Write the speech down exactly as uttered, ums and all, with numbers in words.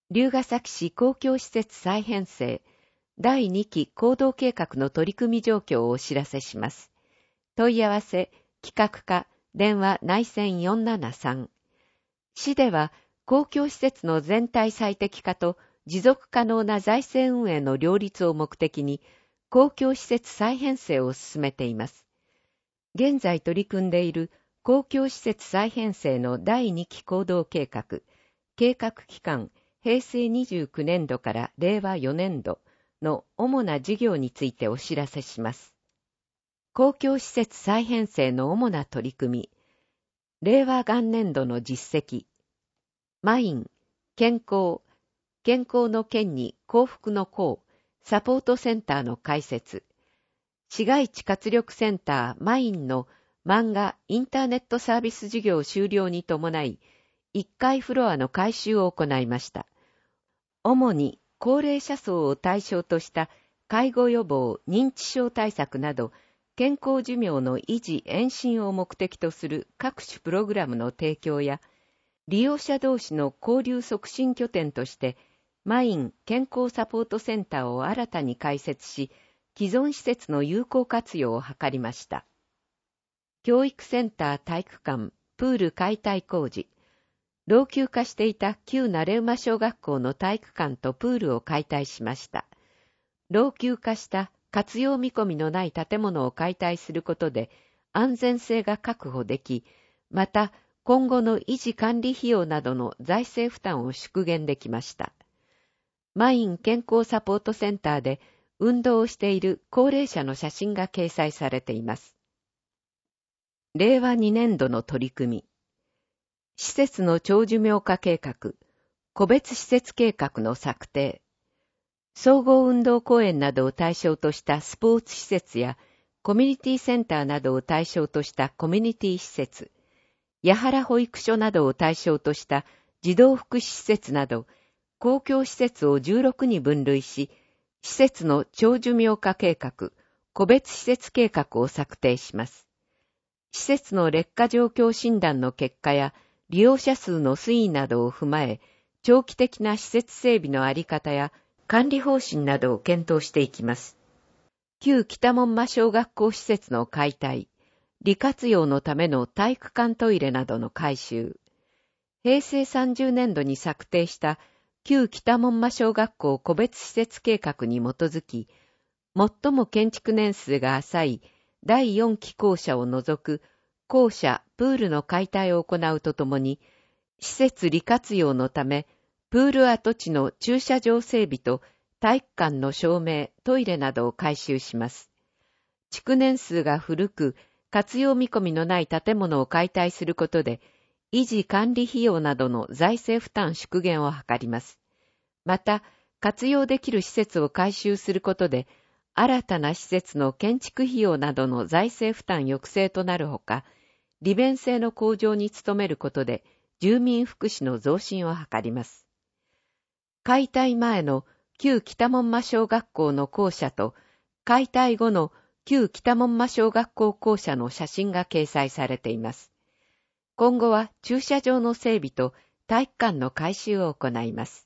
龍ケ崎市公共施設再編成だいにき行動計画の取り組み状況をお知らせします。問い合わせ、企画課、電話内線よんななさん。市では公共施設の全体最適化と持続可能な財政運営の両立を目的に公共施設再編成を進めています。現在取り組んでいる公共施設再編成のだいにき行動計画、計画期間へいせいにじゅうきゅうねんどかられいわよねんどの主な事業についてお知らせします。公共施設再編成の主な取り組み、れいわ元年度の実績、マイン、健康、健康の健に幸福の幸、サポートセンターの開設、市街地活力センターマインの漫画インターネットサービス事業終了に伴い、いっかいフロアの改修を行いました。主に高齢者層を対象とした介護予防、認知症対策など、健康寿命の維持・延伸を目的とする各種プログラムの提供や、利用者同士の交流促進拠点として、マイン健康サポートセンターを新たに開設し、既存施設の有効活用を図りました。教育センター体育館、プール解体工事、老朽化していた旧慣馬小学校の体育館とプールを解体しました。老朽化した活用見込みのない建物を解体することで安全性が確保でき、また今後の維持管理費用などの財政負担を縮減できました。マイン健康サポートセンターで運動をしている高齢者の写真が掲載されています。れいわにねんどの取り組み。施設の長寿命化計画、個別施設計画の策定、総合運動公園などを対象としたスポーツ施設やコミュニティセンターなどを対象としたコミュニティ施設、八原保育所などを対象とした児童福祉施設など、公共施設をじゅうろくに分類し、施設の長寿命化計画、個別施設計画を策定します。施設の劣化状況診断の結果や、利用者数の推移などを踏まえ、長期的な施設整備のあり方や管理方針などを検討していきます。旧北門馬小学校施設の解体、利活用のための体育館トイレなどの改修、へいせいさんじゅうねんどに策定した旧北門馬小学校個別施設計画に基づき、最も建築年数が浅いだいよんき校舎を除く校舎、プールの解体を行うとともに、施設利活用のため、プール跡地の駐車場整備と体育館の照明、トイレなどを改修します。築年数が古く、活用見込みのない建物を解体することで、維持管理費用などの財政負担縮減を図ります。また、活用できる施設を改修することで、新たな施設の建築費用などの財政負担抑制となるほか、利便性の向上に努めることで、住民福祉の増進を図ります。解体前の旧北門馬小学校の校舎と、解体後の旧北門馬小学校校舎の写真が掲載されています。今後は駐車場の整備と体育館の改修を行います。